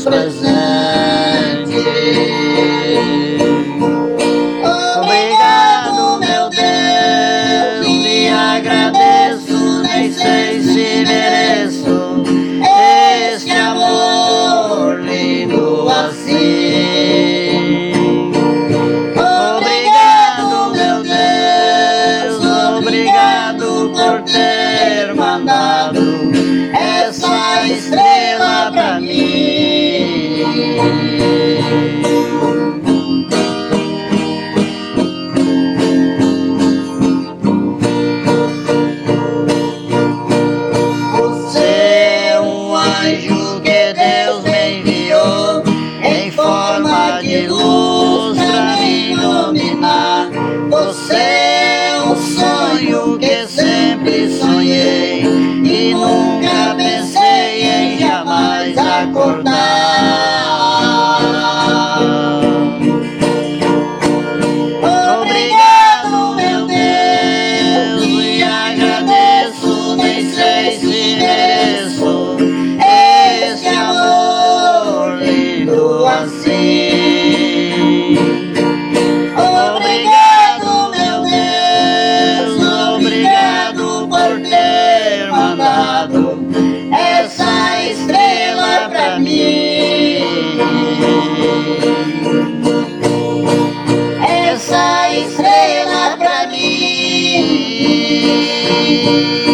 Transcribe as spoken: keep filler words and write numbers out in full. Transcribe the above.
presentes. Obrigado, meu Deus, e agradeço, nem sei se mereço este amor lindo assim. Obrigado, meu Deus, obrigado por ter mandado essa estrela pra mim. Você é um anjo que Deus me enviou em forma de luz pra me iluminar. Você é um sonho que sempre sonhei e nunca pensei em jamais acordar. Obrigado, meu Deus, e agradeço, nem sei se mereço esse amor lindo assim. Obrigado, meu Deus, obrigado por ter mandado essa estrela pra mim. Essa estrela pra mim.